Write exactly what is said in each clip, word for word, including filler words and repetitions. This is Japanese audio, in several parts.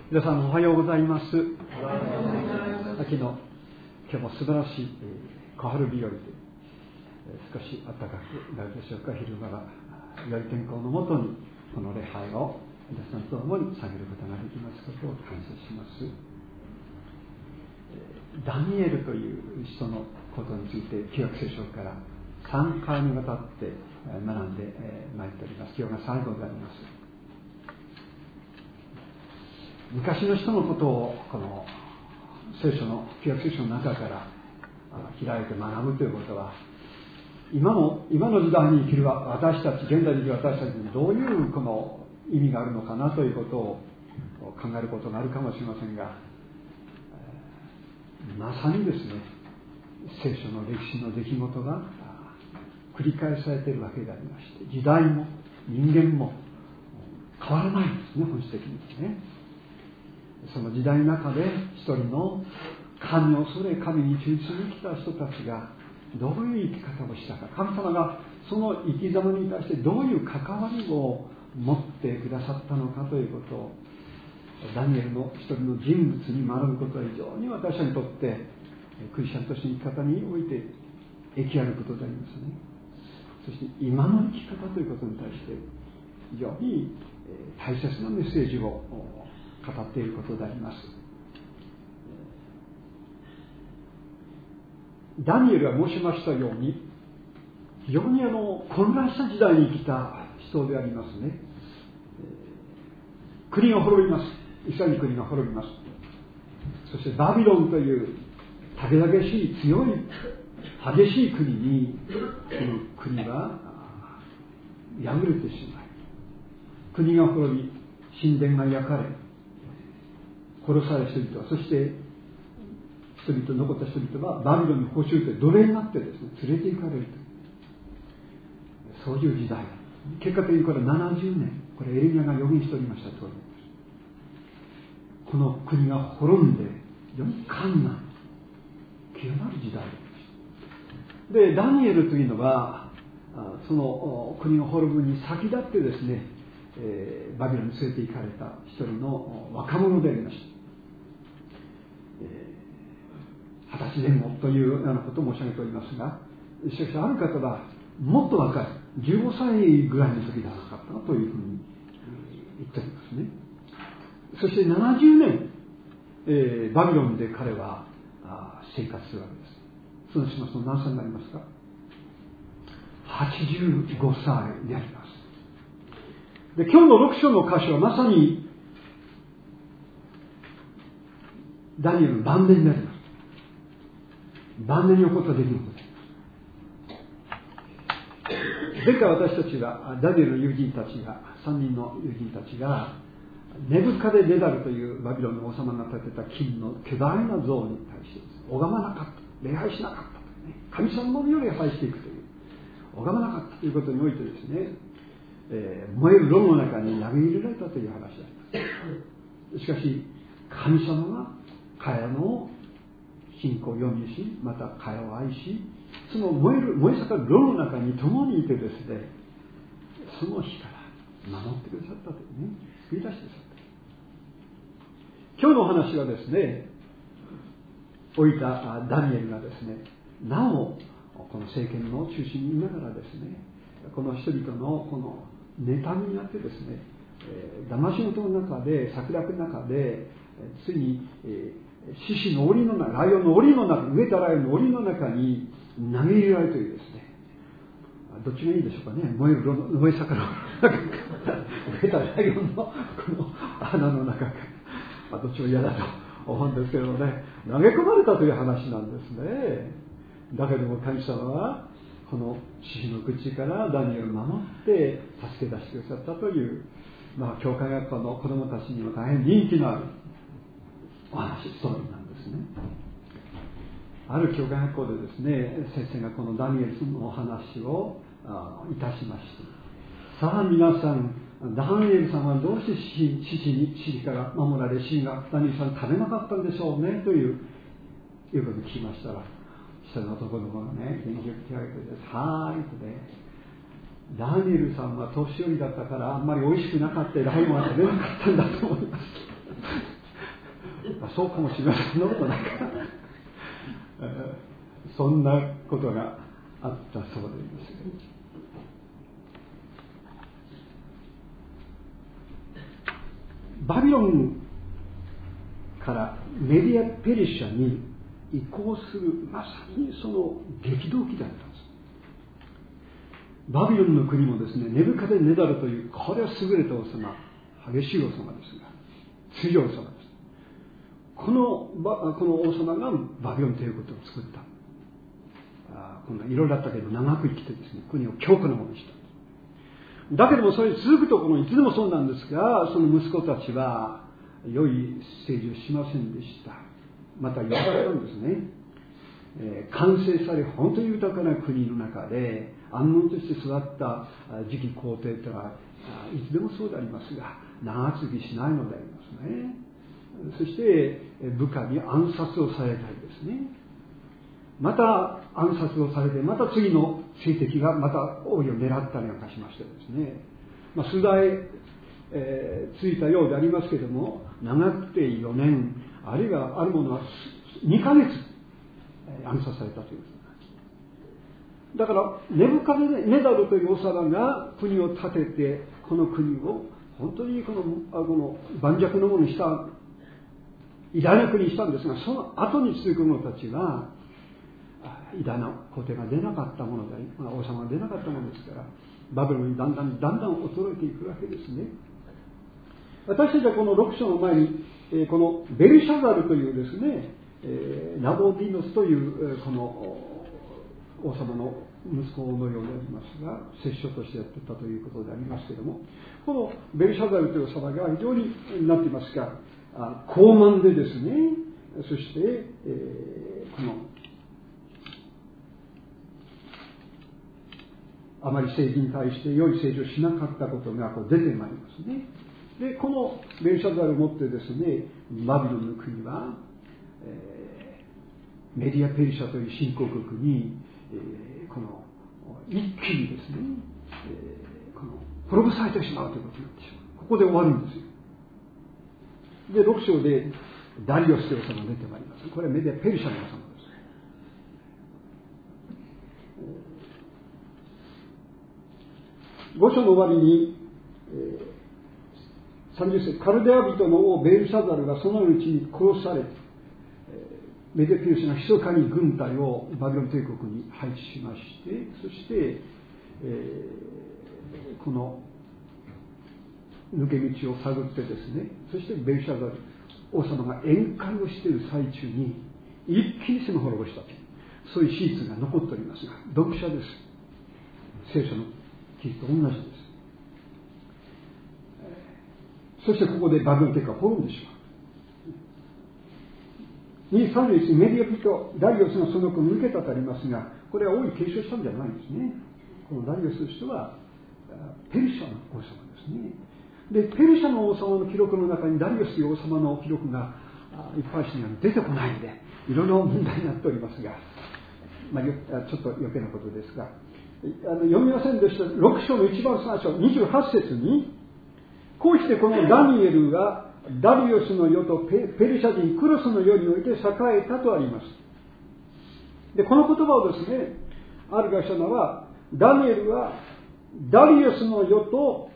皆さんおはようございます。秋の今日も素晴らしい小春日和で少し暖かくなるでしょうか。昼間が良い天候のもとにこの礼拝を皆さんと共に捧げることができますことを感謝します。ダニエルという人のことについて旧約聖書からさんかいにわたって学んでまいっております。今日が最後であります。昔の人のことをこの聖書の旧約聖書の中から開いて学ぶということは、今の今の時代に生きる私たち、現代に生きる私たちにどういうこの意味があるのかなということを考えることがあるかもしれませんが、まさにですね、聖書の歴史の出来事が繰り返されているわけでありまして、時代も人間も変わらないんですね、本質的にですね。その時代の中で一人の神を恐れ神に忠実に生きた人たちがどういう生き方をしたか、神様がその生き様に対してどういう関わりを持ってくださったのかということをダニエルの一人の人物に学ぶことは非常に私たちにとってクリスチャンとしての生き方において益あることでありますね。そして今の生き方ということに対して非常に大切なメッセージを語っていることであります。ダニエルが申しましたように、非常にあの混乱した時代に生きた人でありますね。国が滅びます。イスラエルの国が滅びます。そしてバビロンというたげだけしい強い激しい国にこの国は敗れてしまい、国が滅び、神殿が焼かれ、殺された人々は、そして人々残った人々はバビロンに捕囚で奴隷になってですね、連れて行かれると、そういう時代。結果的にこれななじゅうねん、これエレミヤが予言しておりました通りです。この国が滅んで非常に困難極まる時代で、ダニエルというのはその国が滅ぶに先立ってですね、えー、バビロンに連れて行かれた一人の若者でありました。二十歳前後というようなことを申し上げておりますが、しかしある方はもっと若いじゅうごさいぐらいの時ではなかったというふうに言っておりますね。そしてななじゅうねん、えー、バビロンで彼は生活するわけです。そうしますと何歳になりますか？はちじゅうごさいであります。で、今日のろく章の箇所はまさにダニエルの晩年になります。晩年に起こった出来事です。前回私たちはダニエルの友人たちがさんにんの友人たちがネブカデネダルというバビロンの王様が建てた金の巨大な像に対して拝まなかった、礼拝しなかった、神様のように礼拝していくという、拝まなかったということにおいてですね、えー、燃える炉の中に投げ入れられたという話であります。しかし神様が彼らの信仰を読みし、また彼を愛し、その燃える燃え盛る炉の中に共にいてですね、その日から守ってくださったというね、救い出してくださった。今日のお話はですね、老いたダニエルがですね、なおこの政権の中心にいながらですね、この人々のこの妬みになってですね、えー、騙し事の中で、策略の中で、ついに、えー、獅子の檻の中、ライオンの檻の中、飢えたライオンの檻の中に投げ入れられるというですね、どっちがいいでしょうかね、燃える燃え盛る飢えたライオンのこの穴の中か、まあ、どっちも嫌だと思うんですけどもね、投げ込まれたという話なんですね。だけども神様はこの獅子の口からダニエルを守って助け出してくださったという、まあ、教会学校の子どもたちにも大変人気のあるお話、ストーリーなんですね。ある教会学校でですね、先生がこのダニエルのお話をいたしまして、さあ皆さん、ダニエルさんはどうして獅子に獅子から守られ、獅子がダニエルさん食べなかったんでしょうねといういうことを聞きましたら、下の男の子がね、元気を手を挙げてです、はーいとね、ダニエルさんは年寄りだったからあんまり美味しくなかった、ライオンは食べなかったんだと思います。 まあ、そうかもしれません。そんなことないかなそんなことがあったそうであります。バビロンからメディアペリシャに移行する、まさにその激動期だったんです。バビロンの国もですね、ネブカデネダルという、これは優れた王様、激しい王様ですが、強い王様です。このこの王様がバビロン帝国を作った。あこんないろいろあったけど、長く生きてですね、国を強固なものにした。だけどもそれに続くところいつでもそうなんですが、その息子たちは良い政治をしませんでした。また弱かったんですね、えー、完成され本当に豊かな国の中で安穏として育った次期皇帝というのはいつでもそうでありますが、長続きしないのでありますね。そして部下に暗殺をされたりですね、また暗殺をされて、また次の政敵がまた王位を狙ったりなんかしましてですね、まあ、数代、えー、続いたようでありますけれども、長くてよねん、あるいはあるものはにかげつ、えー、暗殺されたという。だからネブカデネダルという王様が国を建てて、この国を本当にこのこの盤石のものにした、偉大な国にしたんですが、その後に続く者たちは偉大な皇帝が出なかったものであり、まあ、王様が出なかったものですから、バビロンにだんだんだんだん衰えていくわけですね。私たちはこのろく章の前に、えー、このベルシャザルというですね、えー、ナボディノスという、えー、この王様の息子のようでありますが、摂政としてやっていたということでありますけれども、このベルシャザルという王様が非常になっていますが、あ高慢でですね、そして、えー、このあまり政治に対して良い政治をしなかったことがこう出てまいりますね。で、このベルシャザルをもってですね、バビロンの国は、えー、メディアペリシャという新興国に、えー、この一気にですね、えー、この滅ぼされてしまうということになってしまう。ここで終わるんですよ。で、ろく章でダリオスという王様が出てまいります。これはメディアペリシャの王様です。ご章の終わりに、えー、さんじゅっ節、カルデア人の王ベルシャザルがそのうちに殺され、えー、メディアペリシャが密かに軍隊をバビロン帝国に配置しまして、そして、えー、この抜け道を探ってですね、そしてベルシャザル王様が宴会をしている最中に一気に攻め滅ぼしたという、そういう史実が残っておりますが、読者です。聖書のキリストと同じです。そしてここでバビロン帝国が滅んでしまう。にさんじゅういち、メディア人ダリオスがその子を抜けたとありますが、これは王位継承したんじゃないんですね。このダリオスとしてはペルシャの王様ですね。で、ペルシャの王様の記録の中にダリオスという王様の記録がいっぱいしに出てこないので、いろいろ問題になっておりますが、まあ、ちょっと余計なことですが、あの読みませんでしたろく章の一番最初にじゅうはち節に、こうしてこのダニエルがダリオスの世と ペ, ペルシャ人クロスの世において栄えたとあります。で、この言葉をですね、ある学者は、ダニエルはダリオスの世と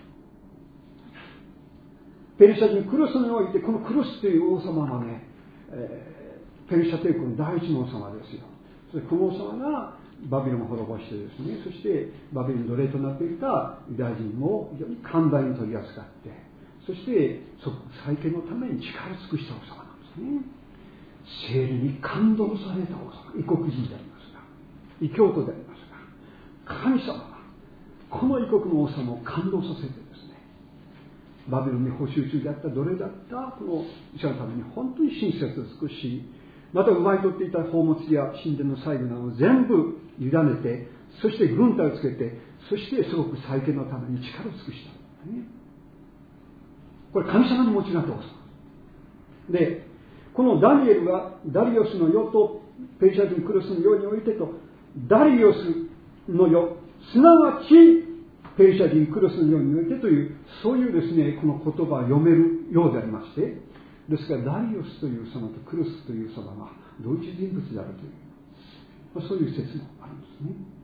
ペルシャ人クロスにおいて、このクロスという王様はね、えー、ペルシャ帝国の第一の王様ですよ。そしてこの王様がバビロンを滅ぼしてですね、そしてバビロンの奴隷となっていたユダヤ人を非常に寛大に取り扱って、そして即再建のために力を尽くした王様なんですね。聖霊に感動された王様、異国人でありますが、異教徒でありますが、神様はこの異国の王様を感動させてですね、バビロンに捕囚中であった奴隷だったこの医者のために本当に親切を尽くし、また奪い取っていた宝物や神殿の細部などを全部委ねて、そして軍隊をつけて、そしてすごく再建のために力を尽くした、ね、これ神様に用いられた王様で、このダニエルはダリオスの世とペルシャ人クロスの世においてと、ダリオスの世すなわちペルシャ人クロスの世においてという、そういうですね、この言葉を読めるようでありまして、 ですからダリオスという様とクルスという様が同一人物であるという、そういう説もあるんですね。